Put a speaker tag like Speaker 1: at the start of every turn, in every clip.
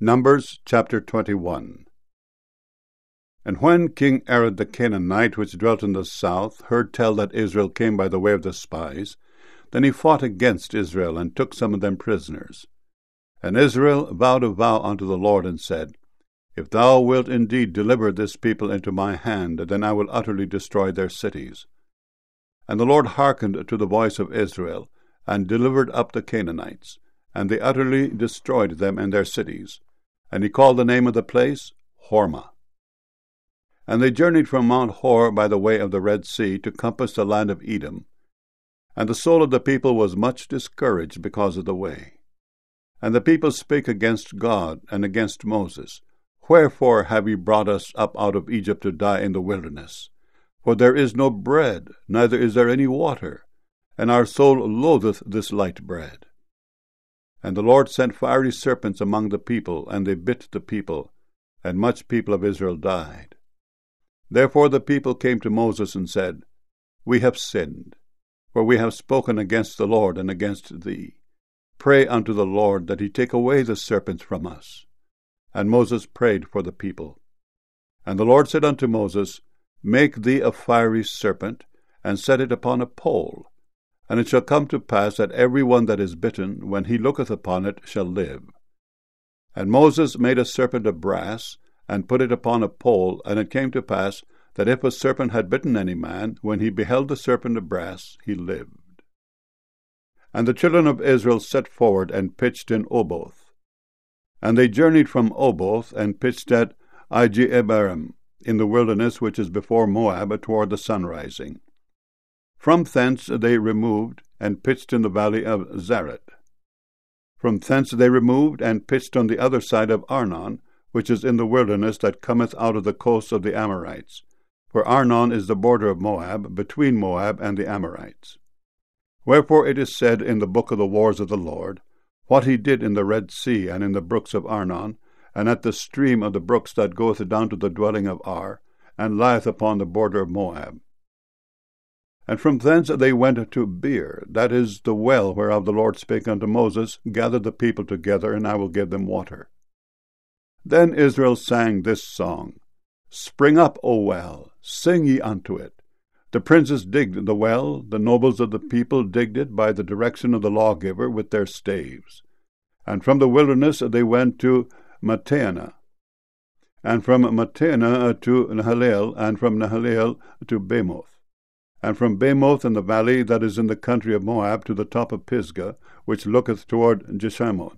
Speaker 1: Numbers chapter 21. And when King Arad the Canaanite, which dwelt in the south, heard tell that Israel came by the way of the spies, then he fought against Israel, and took some of them prisoners. And Israel vowed a vow unto the Lord, and said, If thou wilt indeed deliver this people into my hand, then I will utterly destroy their cities. And the Lord hearkened to the voice of Israel, and delivered up the Canaanites, and they utterly destroyed them and their cities. And he called the name of the place Hormah. And they journeyed from Mount Hor by the way of the Red Sea to compass the land of Edom. And the soul of the people was much discouraged because of the way. And the people spake against God and against Moses, Wherefore have ye brought us up out of Egypt to die in the wilderness? For there is no bread, neither is there any water, and our soul loatheth this light bread. And the Lord sent fiery serpents among the people, and they bit the people, and much people of Israel died. Therefore the people came to Moses and said, We have sinned, for we have spoken against the Lord and against thee. Pray unto the Lord that he take away the serpents from us. And Moses prayed for the people. And the Lord said unto Moses, Make thee a fiery serpent, and set it upon a pole. And it shall come to pass that every one that is bitten, when he looketh upon it, shall live. And Moses made a serpent of brass, and put it upon a pole. And it came to pass that if a serpent had bitten any man, when he beheld the serpent of brass, he lived. And the children of Israel set forward, and pitched in Oboth. And they journeyed from Oboth, and pitched at Ijeabarim, in the wilderness which is before Moab, toward the sunrising. From thence they removed, and pitched in the valley of Zaret. From thence they removed, and pitched on the other side of Arnon, which is in the wilderness that cometh out of the coasts of the Amorites. For Arnon is the border of Moab, between Moab and the Amorites. Wherefore it is said in the book of the wars of the Lord, what he did in the Red Sea, and in the brooks of Arnon, and at the stream of the brooks that goeth down to the dwelling of Ar, and lieth upon the border of Moab. And from thence they went to Beer, that is the well whereof the Lord spake unto Moses, Gather the people together, and I will give them water. Then Israel sang this song, Spring up, O well, sing ye unto it. The princes digged the well, the nobles of the people digged it by the direction of the lawgiver with their staves. And from the wilderness they went to Matteanah, and from Matteanah to Nahaliel, and from Nahaliel to Bamoth. And from Bamoth in the valley that is in the country of Moab to the top of Pisgah, which looketh toward Jeshimon.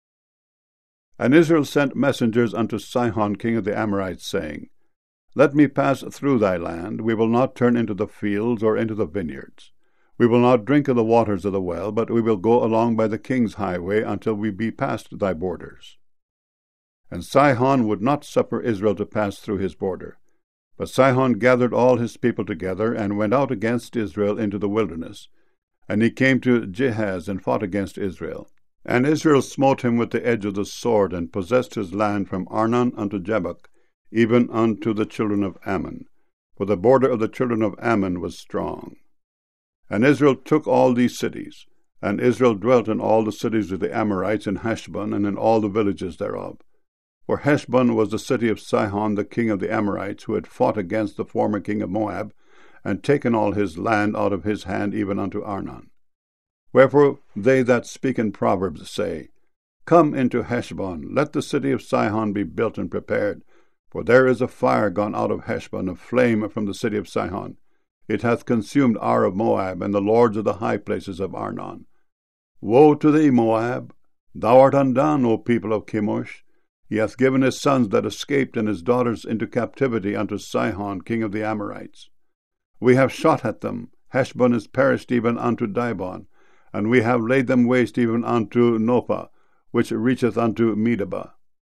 Speaker 1: And Israel sent messengers unto Sihon king of the Amorites, saying, Let me pass through thy land. We will not turn into the fields or into the vineyards. We will not drink of the waters of the well, but we will go along by the king's highway until we be past thy borders. And Sihon would not suffer Israel to pass through his border. But Sihon gathered all his people together, and went out against Israel into the wilderness. And he came to Jahaz, and fought against Israel. And Israel smote him with the edge of the sword, and possessed his land from Arnon unto Jabbok, even unto the children of Ammon. For the border of the children of Ammon was strong. And Israel took all these cities. And Israel dwelt in all the cities of the Amorites, in Heshbon, and in all the villages thereof. For Heshbon was the city of Sihon the king of the Amorites, who had fought against the former king of Moab, and taken all his land out of his hand even unto Arnon. Wherefore they that speak in Proverbs say, Come into Heshbon, let the city of Sihon be built and prepared. For there is a fire gone out of Heshbon, a flame from the city of Sihon. It hath consumed Ar of Moab, and the lords of the high places of Arnon. Woe to thee, Moab! Thou art undone, O people of Chemosh! He hath given his sons that escaped and his daughters into captivity unto Sihon king of the Amorites. We have shot at them. Heshbon is perished even unto Dibon, and we have laid them waste even unto Nophah, which reacheth unto Medeba.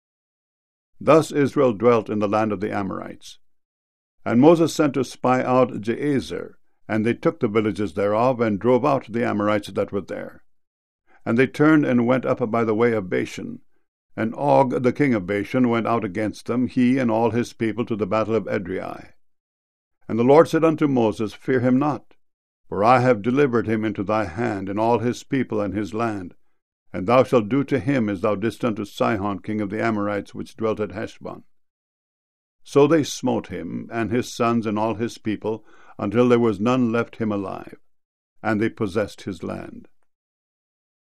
Speaker 1: Thus Israel dwelt in the land of the Amorites. And Moses sent to spy out Jazer, and they took the villages thereof, and drove out the Amorites that were there. And they turned and went up by the way of Bashan. And Og the king of Bashan went out against them, he and all his people, to the battle of Edrei. And the Lord said unto Moses, Fear him not, for I have delivered him into thy hand, and all his people and his land. and thou shalt do to him as thou didst unto Sihon king of the Amorites, which dwelt at Heshbon. So they smote him, and his sons, and all his people, until there was none left him alive, and they possessed his land.